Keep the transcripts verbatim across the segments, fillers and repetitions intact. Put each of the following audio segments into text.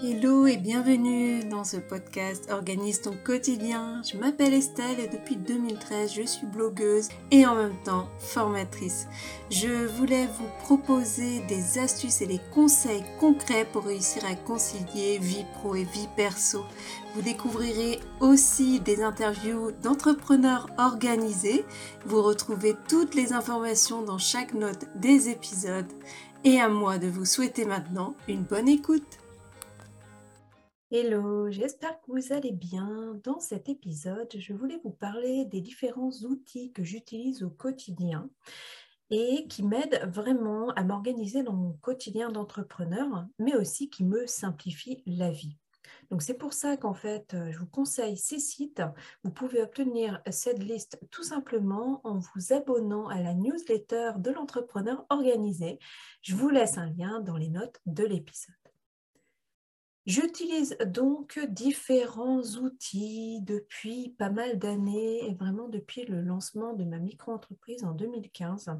Hello et bienvenue dans ce podcast Organise ton quotidien. Je m'appelle Estelle et depuis deux mille treize, je suis blogueuse et en même temps formatrice. Je voulais vous proposer des astuces et des conseils concrets pour réussir à concilier vie pro et vie perso. Vous découvrirez aussi des interviews d'entrepreneurs organisés. Vous retrouvez toutes les informations dans chaque note des épisodes. Et à moi de vous souhaiter maintenant une bonne écoute. Hello, j'espère que vous allez bien. Dans cet épisode, je voulais vous parler des différents outils que j'utilise au quotidien et qui m'aident vraiment à m'organiser dans mon quotidien d'entrepreneur, mais aussi qui me simplifient la vie. Donc c'est pour ça qu'en fait, je vous conseille ces sites. Vous pouvez obtenir cette liste tout simplement en vous abonnant à la newsletter de l'entrepreneur organisé. Je vous laisse un lien dans les notes de l'épisode. J'utilise donc différents outils depuis pas mal d'années et vraiment depuis le lancement de ma micro-entreprise en deux mille quinze.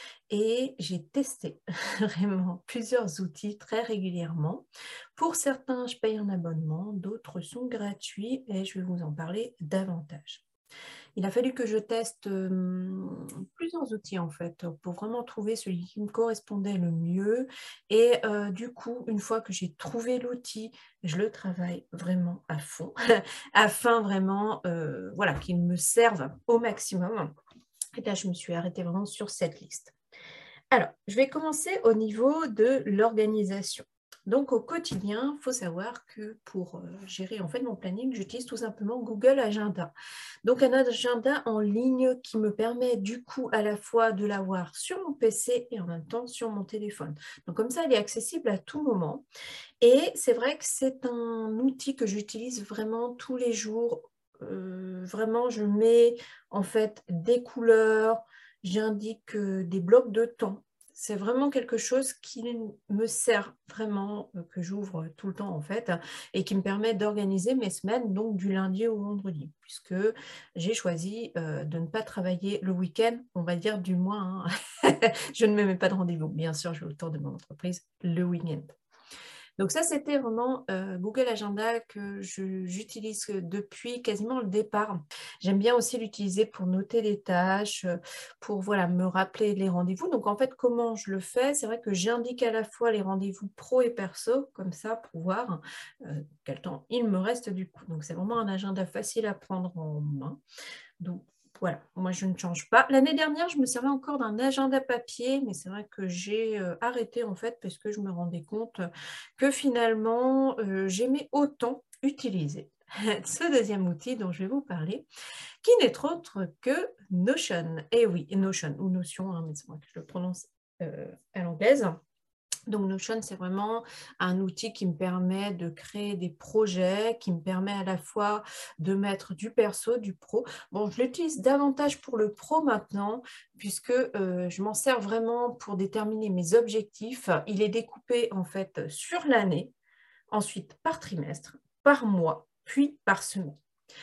Et j'ai testé vraiment plusieurs outils très régulièrement. Pour certains, je paye un abonnement, d'autres sont gratuits et je vais vous en parler davantage. Il a fallu que je teste euh, plusieurs outils en fait pour vraiment trouver celui qui me correspondait le mieux. Et euh, du coup, une fois que j'ai trouvé l'outil, je le travaille vraiment à fond afin vraiment euh, voilà, qu'il me serve au maximum. Et là, je me suis arrêtée vraiment sur cette liste. Alors, je vais commencer au niveau de l'organisation. Donc, au quotidien, il faut savoir que pour euh, gérer en fait mon planning, j'utilise tout simplement Google Agenda. Donc, un agenda en ligne qui me permet du coup à la fois de l'avoir sur mon P C et en même temps sur mon téléphone. Donc, comme ça, il est accessible à tout moment. Et c'est vrai que c'est un outil que j'utilise vraiment tous les jours. Euh, vraiment, je mets en fait des couleurs, j'indique euh, des blocs de temps. C'est vraiment quelque chose qui me sert vraiment, euh, que j'ouvre tout le temps en fait, et qui me permet d'organiser mes semaines, donc du lundi au vendredi, puisque j'ai choisi euh, de ne pas travailler le week-end, on va dire du moins. Hein. Je ne me mets pas de rendez-vous. Bien sûr, je vais autour de mon entreprise le week-end. Donc ça, c'était vraiment euh, Google Agenda que je- j'utilise depuis quasiment le départ. J'aime bien aussi l'utiliser pour noter les tâches, euh, pour voilà, me rappeler les rendez-vous. Donc en fait, comment je le fais? C'est vrai que j'indique à la fois les rendez-vous pro et perso, comme ça, pour voir euh, quel temps il me reste du coup. Donc c'est vraiment un agenda facile à prendre en main. Donc, voilà, moi je ne change pas. L'année dernière, je me servais encore d'un agenda papier, mais c'est vrai que j'ai euh, arrêté en fait parce que je me rendais compte que finalement, euh, j'aimais autant utiliser ce deuxième outil dont je vais vous parler, qui n'est autre que Notion. Et oui, Notion, ou Notion, hein, mais c'est moi que je le prononce euh, à l'anglaise. Donc Notion, c'est vraiment un outil qui me permet de créer des projets, qui me permet à la fois de mettre du perso, du pro. Bon, je l'utilise davantage pour le pro maintenant, puisque euh, je m'en sers vraiment pour déterminer mes objectifs. Il est découpé en fait sur l'année, ensuite par trimestre, par mois, puis par semaine.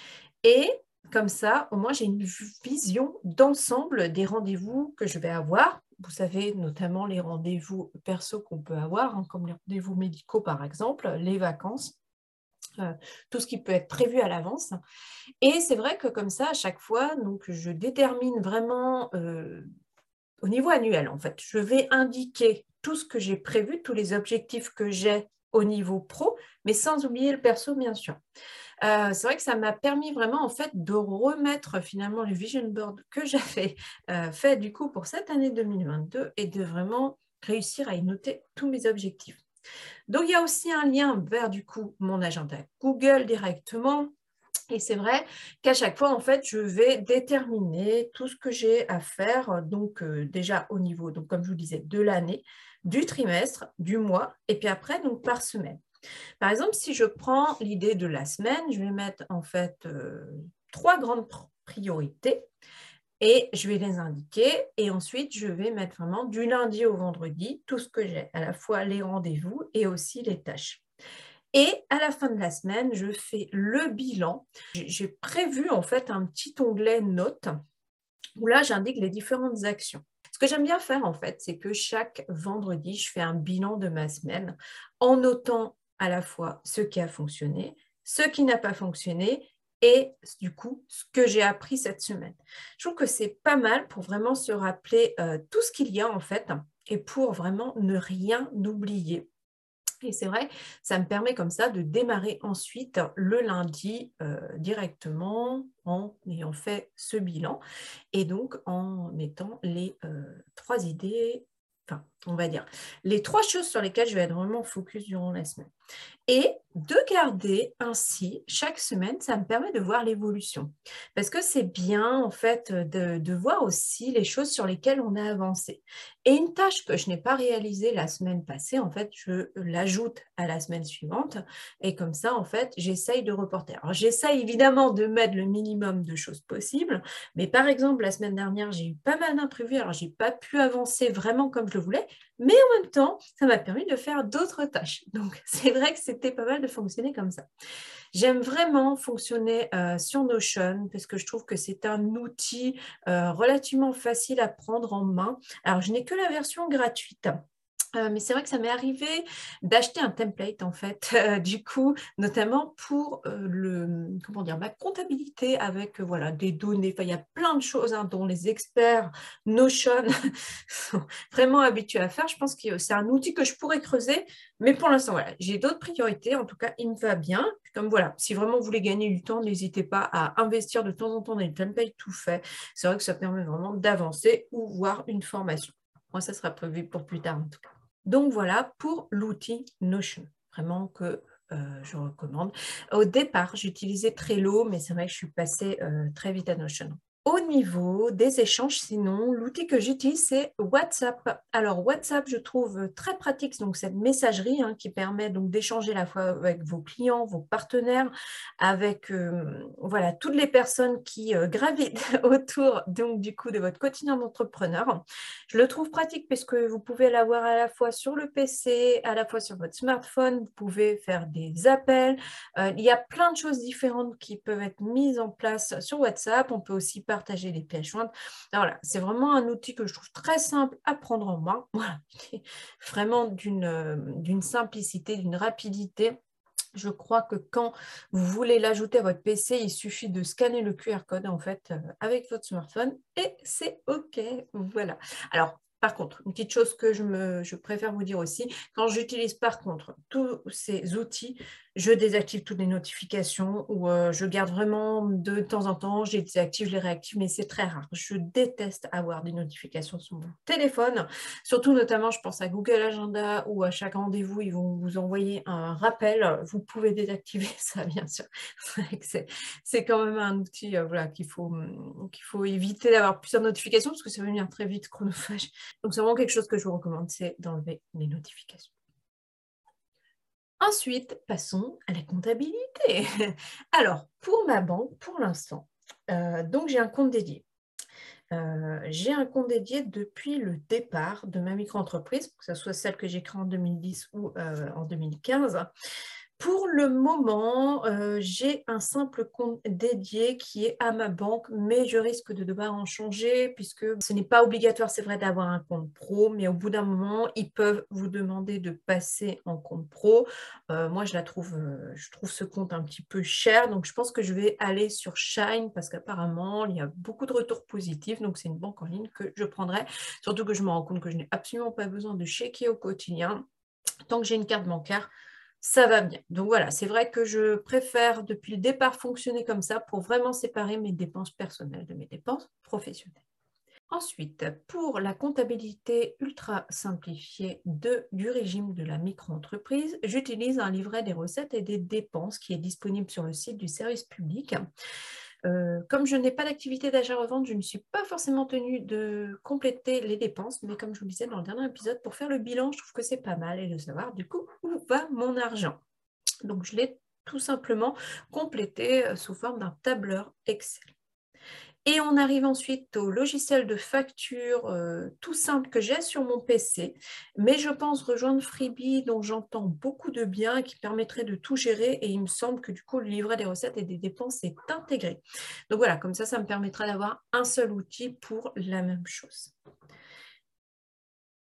Et comme ça, au moins, j'ai une vision d'ensemble des rendez-vous que je vais avoir. Vous savez, notamment les rendez-vous perso qu'on peut avoir, hein, comme les rendez-vous médicaux, par exemple, les vacances, euh, tout ce qui peut être prévu à l'avance. Et c'est vrai que comme ça, à chaque fois, donc, je détermine vraiment euh, au niveau annuel, en fait. Je vais indiquer tout ce que j'ai prévu, tous les objectifs que j'ai au niveau pro, mais sans oublier le perso, bien sûr. Euh, c'est vrai que ça m'a permis vraiment en fait de remettre finalement le vision board que j'avais euh, fait du coup pour cette année deux mille vingt-deux et de vraiment réussir à y noter tous mes objectifs. Donc il y a aussi un lien vers du coup mon agenda Google directement. Et c'est vrai qu'à chaque fois, en fait, je vais déterminer tout ce que j'ai à faire, donc euh, déjà au niveau, donc comme je vous disais, de l'année, du trimestre, du mois, et puis après, donc par semaine. Par exemple, si je prends l'idée de la semaine, je vais mettre en fait euh, trois grandes priorités et je vais les indiquer. Et ensuite, je vais mettre vraiment du lundi au vendredi tout ce que j'ai, à la fois les rendez-vous et aussi les tâches. Et à la fin de la semaine, je fais le bilan. J'ai prévu en fait un petit onglet notes où là, j'indique les différentes actions. Ce que j'aime bien faire en fait, c'est que chaque vendredi, je fais un bilan de ma semaine en notant à la fois ce qui a fonctionné, ce qui n'a pas fonctionné et du coup, ce que j'ai appris cette semaine. Je trouve que c'est pas mal pour vraiment se rappeler euh, tout ce qu'il y a en fait et pour vraiment ne rien oublier. Et c'est vrai, ça me permet comme ça de démarrer ensuite le lundi euh, directement en ayant fait ce bilan et donc en mettant les euh, trois idées, enfin, on va dire, les trois choses sur lesquelles je vais être vraiment focus durant la semaine. Et de garder ainsi chaque semaine, ça me permet de voir l'évolution. Parce que c'est bien, en fait, de, de voir aussi les choses sur lesquelles on a avancé. Et une tâche que je n'ai pas réalisée la semaine passée, en fait, je l'ajoute à la semaine suivante. Et comme ça, en fait, j'essaye de reporter. Alors, j'essaye évidemment de mettre le minimum de choses possibles. Mais par exemple, la semaine dernière, j'ai eu pas mal d'imprévus. Alors, je n'ai pas pu avancer vraiment comme je le voulais. Mais en même temps, ça m'a permis de faire d'autres tâches. Donc, c'est vrai que c'était pas mal de fonctionner comme ça. J'aime vraiment fonctionner euh, sur Notion parce que je trouve que c'est un outil euh, relativement facile à prendre en main. Alors, je n'ai que la version gratuite. Euh, mais c'est vrai que ça m'est arrivé d'acheter un template en fait, euh, du coup, notamment pour euh, le, comment dire, ma comptabilité avec euh, voilà, des données. Enfin, il y a plein de choses hein, dont les experts Notion sont vraiment habitués à faire. Je pense que c'est un outil que je pourrais creuser, mais pour l'instant, voilà, j'ai d'autres priorités. En tout cas, il me va bien. Puis comme voilà, si vraiment vous voulez gagner du temps, n'hésitez pas à investir de temps en temps dans les templates tout faits. C'est vrai que ça permet vraiment d'avancer ou voir une formation. Moi, ça sera prévu pour plus tard en tout cas. Donc voilà pour l'outil Notion, vraiment que euh, je recommande. Au départ, j'utilisais Trello, mais c'est vrai que je suis passée euh, très vite à Notion. Au niveau des échanges, sinon, l'outil que j'utilise, c'est WhatsApp. Alors, WhatsApp, je trouve très pratique, donc cette messagerie hein, qui permet donc d'échanger à la fois avec vos clients, vos partenaires, avec euh, voilà, toutes les personnes qui euh, gravitent autour donc, du coup, de votre quotidien d'entrepreneur. Je le trouve pratique parce que vous pouvez l'avoir à la fois sur le P C, à la fois sur votre smartphone, vous pouvez faire des appels. Euh, il y a plein de choses différentes qui peuvent être mises en place sur WhatsApp. On peut aussi partager les pièces jointes. Alors voilà, c'est vraiment un outil que je trouve très simple à prendre en main. Voilà, vraiment d'une euh, d'une simplicité, d'une rapidité. Je crois que quand vous voulez l'ajouter à votre P C, il suffit de scanner le Q R code en fait euh, avec votre smartphone et c'est OK. Voilà. Alors, par contre, une petite chose que je, me, je préfère vous dire aussi, quand j'utilise par contre tous ces outils, je désactive toutes les notifications ou euh, je garde vraiment de temps en temps, je les désactive, je les réactive, mais c'est très rare. Je déteste avoir des notifications sur mon téléphone, surtout notamment, je pense à Google Agenda où à chaque rendez-vous, ils vont vous envoyer un rappel. Vous pouvez désactiver ça, bien sûr. C'est quand même un outil euh, voilà, qu'il faut, qu'il faut éviter d'avoir plusieurs notifications parce que ça va devenir très vite chronophage. Donc, c'est vraiment quelque chose que je vous recommande, c'est d'enlever les notifications. Ensuite, passons à la comptabilité. Alors, pour ma banque, pour l'instant, euh, donc j'ai un compte dédié. Euh, j'ai un compte dédié depuis le départ de ma micro-entreprise, que ce soit celle que j'ai créée en deux mille dix ou euh, en deux mille quinze. Pour le moment, euh, j'ai un simple compte dédié qui est à ma banque, mais je risque de devoir en changer puisque ce n'est pas obligatoire, c'est vrai, d'avoir un compte pro, mais au bout d'un moment, ils peuvent vous demander de passer en compte pro. Euh, moi, je la trouve, euh, je trouve ce compte un petit peu cher, donc je pense que je vais aller sur Shine parce qu'apparemment, il y a beaucoup de retours positifs, donc c'est une banque en ligne que je prendrai, surtout que je me rends compte que je n'ai absolument pas besoin de checker au quotidien. Tant que j'ai une carte bancaire, ça va bien. Donc voilà, c'est vrai que je préfère depuis le départ fonctionner comme ça pour vraiment séparer mes dépenses personnelles de mes dépenses professionnelles. Ensuite, pour la comptabilité ultra simplifiée de, du régime de la micro-entreprise, j'utilise un livret des recettes et des dépenses qui est disponible sur le site du service public. Euh, comme je n'ai pas d'activité d'achat-revente, je ne suis pas forcément tenue de compléter les dépenses, mais comme je vous le disais dans le dernier épisode, pour faire le bilan, je trouve que c'est pas mal et de savoir du coup où va mon argent. Donc je l'ai tout simplement complété euh, sous forme d'un tableur Excel. Et on arrive ensuite au logiciel de facture euh, tout simple que j'ai sur mon P C, mais je pense rejoindre Freebie dont j'entends beaucoup de bien et qui permettrait de tout gérer et il me semble que du coup le livret des recettes et des dépenses est intégré. Donc voilà, comme ça, ça me permettra d'avoir un seul outil pour la même chose.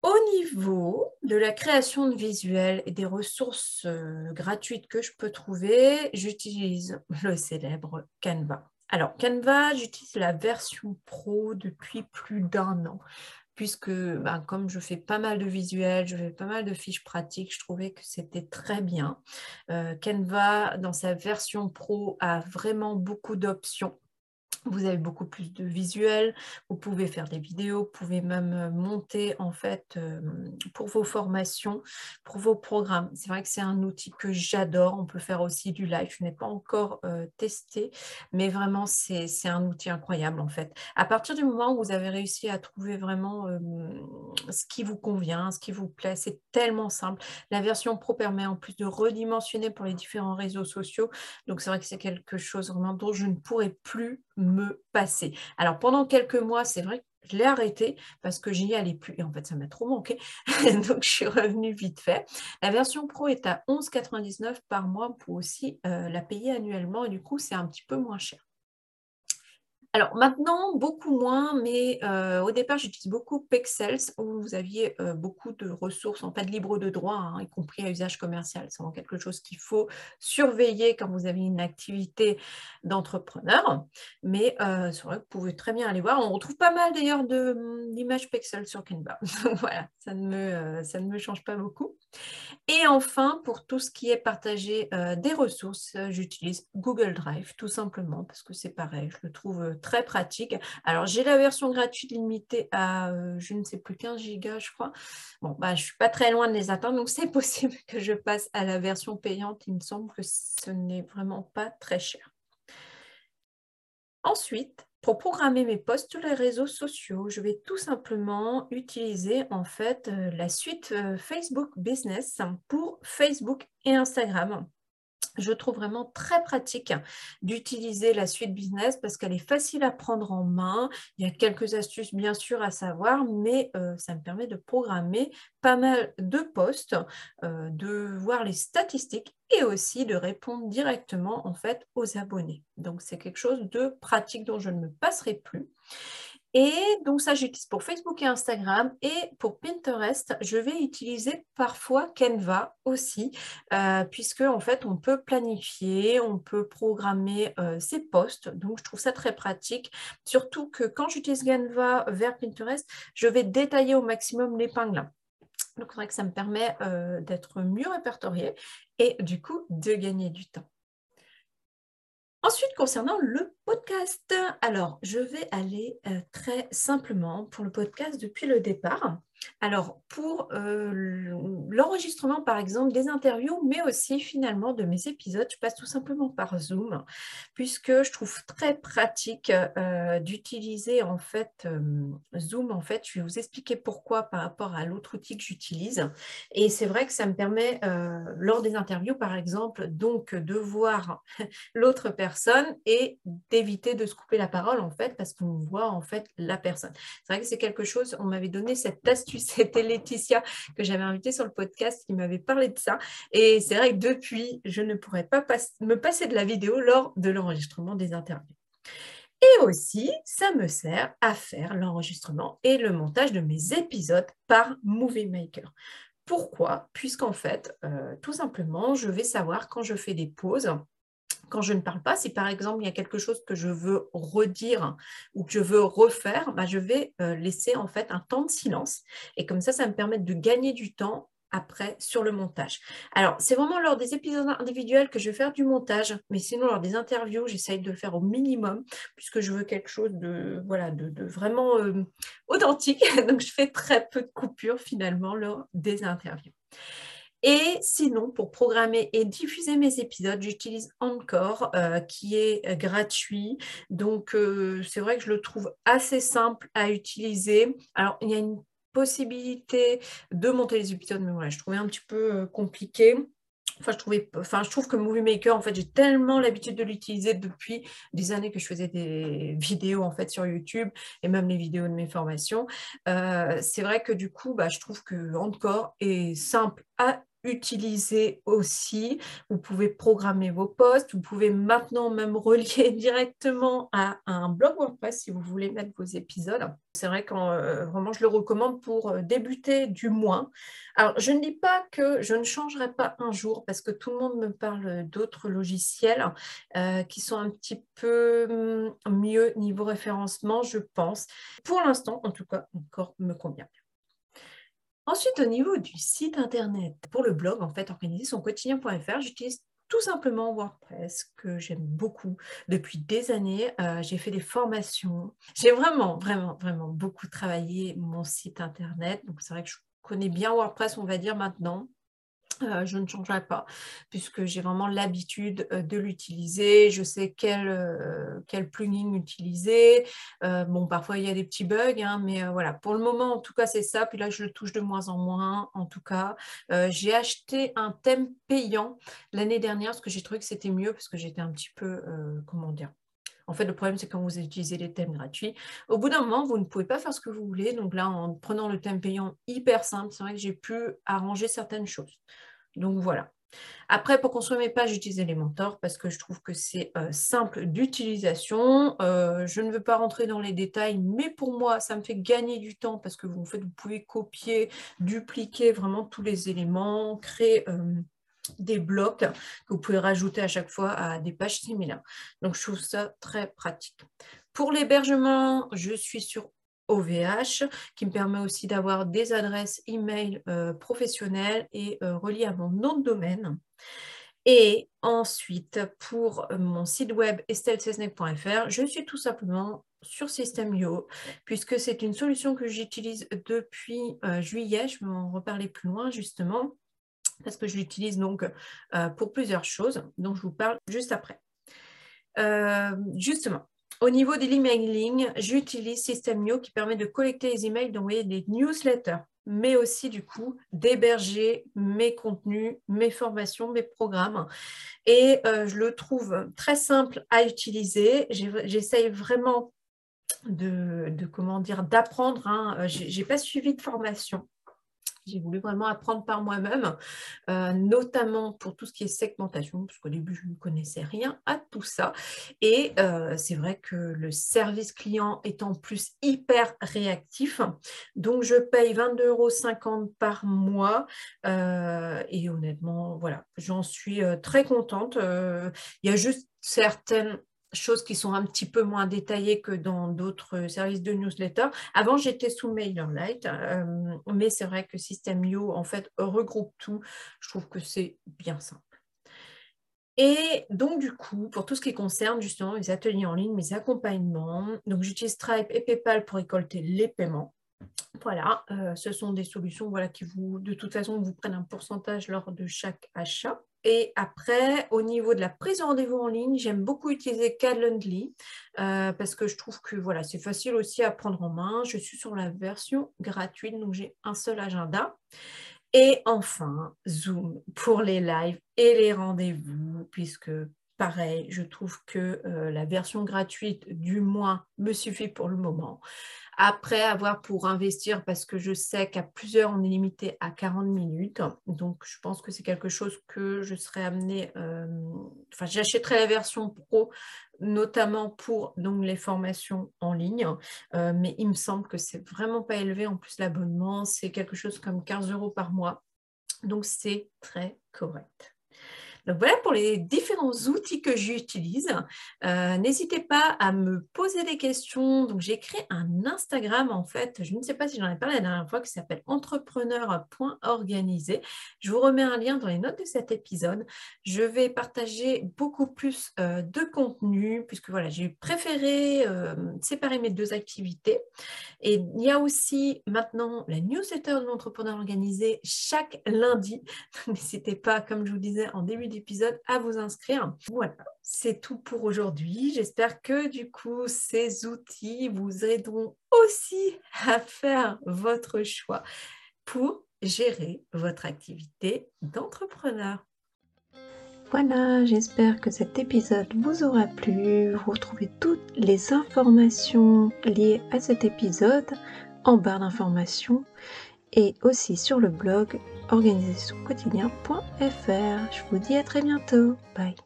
Au niveau de la création de visuels et des ressources euh, gratuites que je peux trouver, j'utilise le célèbre Canva. Alors, Canva, j'utilise la version pro depuis plus d'un an, puisque ben, comme je fais pas mal de visuels, je fais pas mal de fiches pratiques, je trouvais que c'était très bien. Euh, Canva, dans sa version pro, a vraiment beaucoup d'options. Vous avez beaucoup plus de visuels, vous pouvez faire des vidéos, vous pouvez même euh, monter en fait euh, pour vos formations, pour vos programmes. C'est vrai que c'est un outil que j'adore. On peut faire aussi du live. Je n'ai pas encore euh, testé, mais vraiment c'est c'est un outil incroyable en fait. À partir du moment où vous avez réussi à trouver vraiment euh, ce qui vous convient, ce qui vous plaît, c'est tellement simple. La version pro permet en plus de redimensionner pour les différents réseaux sociaux. Donc, c'est vrai que c'est quelque chose vraiment dont je ne pourrais plus me passer. Alors, pendant quelques mois, c'est vrai que je l'ai arrêté parce que j'y allais plus. Et en fait, ça m'a trop manqué. Donc, je suis revenue vite fait. La version pro est à onze quatre-vingt-dix-neuf par mois pour aussi euh, la payer annuellement. Et du coup, c'est un petit peu moins cher. Alors maintenant, beaucoup moins, mais euh, au départ, j'utilise beaucoup Pexels où vous aviez euh, beaucoup de ressources, en fait, libres de droit, hein, y compris à usage commercial. C'est vraiment quelque chose qu'il faut surveiller quand vous avez une activité d'entrepreneur. Mais euh, c'est vrai que vous pouvez très bien aller voir. On retrouve pas mal d'ailleurs d'images Pexels sur Canva. Donc voilà, ça ne, me, euh, ça ne me change pas beaucoup. Et enfin, pour tout ce qui est partagé euh, des ressources, euh, j'utilise Google Drive tout simplement parce que c'est pareil, je le trouve euh, très pratique. Alors, j'ai la version gratuite limitée à, euh, je ne sais plus, quinze gigas, je crois. Bon, bah, je ne suis pas très loin de les atteindre, donc c'est possible que je passe à la version payante. Il me semble que ce n'est vraiment pas très cher. Ensuite, pour programmer mes posts sur les réseaux sociaux, je vais tout simplement utiliser en fait euh, la suite euh, Facebook Business pour Facebook et Instagram. Je trouve vraiment très pratique d'utiliser la suite business parce qu'elle est facile à prendre en main. Il y a quelques astuces bien sûr à savoir, mais euh, ça me permet de programmer pas mal de posts, euh, de voir les statistiques et aussi de répondre directement en fait aux abonnés. Donc c'est quelque chose de pratique dont je ne me passerai plus. Et donc ça, j'utilise pour Facebook et Instagram. Et pour Pinterest, je vais utiliser parfois Canva aussi, euh, puisque en fait, on peut planifier, on peut programmer euh, ses posts. Donc, je trouve ça très pratique. Surtout que quand j'utilise Canva vers Pinterest, je vais détailler au maximum l'épingle. Donc, c'est vrai que ça me permet euh, d'être mieux répertorié et du coup, de gagner du temps. Ensuite, concernant le podcast, alors je vais aller euh, très simplement pour le podcast depuis le départ. Alors, pour euh, l'enregistrement, par exemple, des interviews, mais aussi finalement de mes épisodes, je passe tout simplement par Zoom, puisque je trouve très pratique euh, d'utiliser en fait euh, Zoom. En fait, je vais vous expliquer pourquoi par rapport à l'autre outil que j'utilise. Et c'est vrai que ça me permet, euh, lors des interviews, par exemple, donc de voir l'autre personne et d'éviter de se couper la parole en fait parce qu'on voit en fait la personne. C'est vrai que c'est quelque chose, on m'avait donné cette astuce, c'était Laetitia que j'avais invitée sur le podcast qui m'avait parlé de ça et c'est vrai que depuis, je ne pourrais pas pas me passer de la vidéo lors de l'enregistrement des interviews. Et aussi, ça me sert à faire l'enregistrement et le montage de mes épisodes par Movie Maker. Pourquoi? Puisqu'en fait, euh, tout simplement, je vais savoir quand je fais des pauses, quand je ne parle pas, si par exemple il y a quelque chose que je veux redire ou que je veux refaire, bah, je vais euh, laisser en fait un temps de silence. Et comme ça, ça me permet de gagner du temps après sur le montage. Alors, c'est vraiment lors des épisodes individuels que je vais faire du montage, mais sinon lors des interviews, j'essaye de le faire au minimum puisque je veux quelque chose de, voilà, de, de vraiment euh, authentique. Donc, je fais très peu de coupures finalement lors des interviews. Et sinon, pour programmer et diffuser mes épisodes, j'utilise Anchor, euh, qui est euh, gratuit. Donc, euh, c'est vrai que je le trouve assez simple à utiliser. Alors, il y a une possibilité de monter les épisodes, mais voilà, je trouvais un petit peu euh, compliqué. Enfin je, trouvais, enfin, je trouve que Movie Maker, en fait, j'ai tellement l'habitude de l'utiliser depuis des années que je faisais des vidéos en fait sur YouTube et même les vidéos de mes formations. Euh, c'est vrai que du coup, bah, je trouve que Anchor est simple à utiliser aussi. Vous pouvez programmer vos posts, vous pouvez maintenant même relier directement à un blog WordPress si vous voulez mettre vos épisodes. C'est vrai que euh, vraiment je le recommande pour euh, débuter du moins. Alors je ne dis pas que je ne changerai pas un jour parce que tout le monde me parle d'autres logiciels euh, qui sont un petit peu hum, mieux niveau référencement, je pense. Pour l'instant, en tout cas, encore me convient. Ensuite, au niveau du site internet, pour le blog, en fait, organiser son quotidien point F R, j'utilise tout simplement WordPress, que j'aime beaucoup depuis des années. Euh, j'ai fait des formations. J'ai vraiment, vraiment, vraiment beaucoup travaillé mon site internet. Donc, c'est vrai que je connais bien WordPress, on va dire maintenant. Euh, je ne changerai pas puisque j'ai vraiment l'habitude euh, de l'utiliser. Je sais quel, euh, quel plugin utiliser. Euh, bon, parfois, il y a des petits bugs, hein, mais euh, voilà. Pour le moment, en tout cas, c'est ça. Puis là, je le touche de moins en moins, en tout cas. Euh, j'ai acheté un thème payant l'année dernière parce que j'ai trouvé que c'était mieux parce que j'étais un petit peu, euh, comment dire, en fait, le problème, c'est quand vous utilisez les thèmes gratuits, au bout d'un moment, vous ne pouvez pas faire ce que vous voulez. Donc là, en prenant le thème payant hyper simple, c'est vrai que j'ai pu arranger certaines choses. Donc voilà. Après, pour construire mes pages, j'utilise Elementor parce que je trouve que c'est euh, simple d'utilisation. Euh, je ne veux pas rentrer dans les détails, mais pour moi, ça me fait gagner du temps parce que vous, en fait, vous pouvez copier, dupliquer vraiment tous les éléments, créer... Euh, des blocs que vous pouvez rajouter à chaque fois à des pages similaires. Donc, je trouve ça très pratique. Pour l'hébergement, je suis sur O V H, qui me permet aussi d'avoir des adresses email euh, professionnelles et euh, reliées à mon nom de domaine. Et ensuite, pour mon site web estelle cesnec point F R, je suis tout simplement sur System.io, puisque c'est une solution que j'utilise depuis euh, juillet. Je vais en reparler plus loin, justement, parce que je l'utilise donc euh, pour plusieurs choses, dont je vous parle juste après. Euh, justement, au niveau de l'emailing, j'utilise System.io qui permet de collecter les emails, d'envoyer des newsletters, mais aussi du coup d'héberger mes contenus, mes formations, mes programmes. Et euh, je le trouve très simple à utiliser. J'essaye vraiment de, de comment dire, d'apprendre. Hein. Je n'ai pas suivi de formation. J'ai voulu vraiment apprendre par moi-même, euh, notamment pour tout ce qui est segmentation, parce qu'au début, je ne connaissais rien à tout ça. Et euh, c'est vrai que le service client est en plus hyper réactif. Donc, je paye vingt-deux euros cinquante par mois. Euh, et honnêtement, voilà, j'en suis euh, très contente. Euh, il y a juste certaines choses qui sont un petit peu moins détaillées que dans d'autres services de newsletter. Avant, j'étais sous MailerLite, euh, mais c'est vrai que System.io, en fait, regroupe tout. Je trouve que c'est bien simple. Et donc, du coup, pour tout ce qui concerne justement mes ateliers en ligne, mes accompagnements, donc j'utilise Stripe et PayPal pour récolter les paiements. Voilà, euh, ce sont des solutions voilà, qui vous, de toute façon, vous prennent un pourcentage lors de chaque achat. Et après, au niveau de la prise de rendez-vous en ligne, j'aime beaucoup utiliser Calendly euh, parce que je trouve que voilà, c'est facile aussi à prendre en main. Je suis sur la version gratuite, donc j'ai un seul agenda. Et enfin, Zoom pour les lives et les rendez-vous, puisque pareil, je trouve que euh, la version gratuite du mois me suffit pour le moment. Après, avoir pour investir, parce que je sais qu'à plusieurs, on est limité à quarante minutes. Donc, je pense que c'est quelque chose que je serais amenée... Euh, enfin, j'achèterai la version pro, notamment pour donc, les formations en ligne. Euh, mais il me semble que c'est vraiment pas élevé. En plus, l'abonnement, c'est quelque chose comme quinze euros par mois. Donc, c'est très correct. Donc voilà pour les différents outils que j'utilise. Euh, n'hésitez pas à me poser des questions. Donc j'ai créé un Instagram en fait. Je ne sais pas si j'en ai parlé la dernière fois, qui s'appelle entrepreneur point organisé. Je vous remets un lien dans les notes de cet épisode. Je vais partager beaucoup plus euh, de contenu puisque voilà, j'ai préféré euh, séparer mes deux activités. Et il y a aussi maintenant la newsletter de l'entrepreneur organisé chaque lundi. N'hésitez pas, comme je vous disais en début d'épisode, à vous inscrire. Voilà, c'est tout pour aujourd'hui. J'espère que du coup, ces outils vous aideront aussi à faire votre choix pour gérer votre activité d'entrepreneur. Voilà, j'espère que cet épisode vous aura plu. Vous retrouvez toutes les informations liées à cet épisode en barre d'informations. et aussi sur le blog organisation quotidien point f r. Je vous dis à très bientôt. Bye.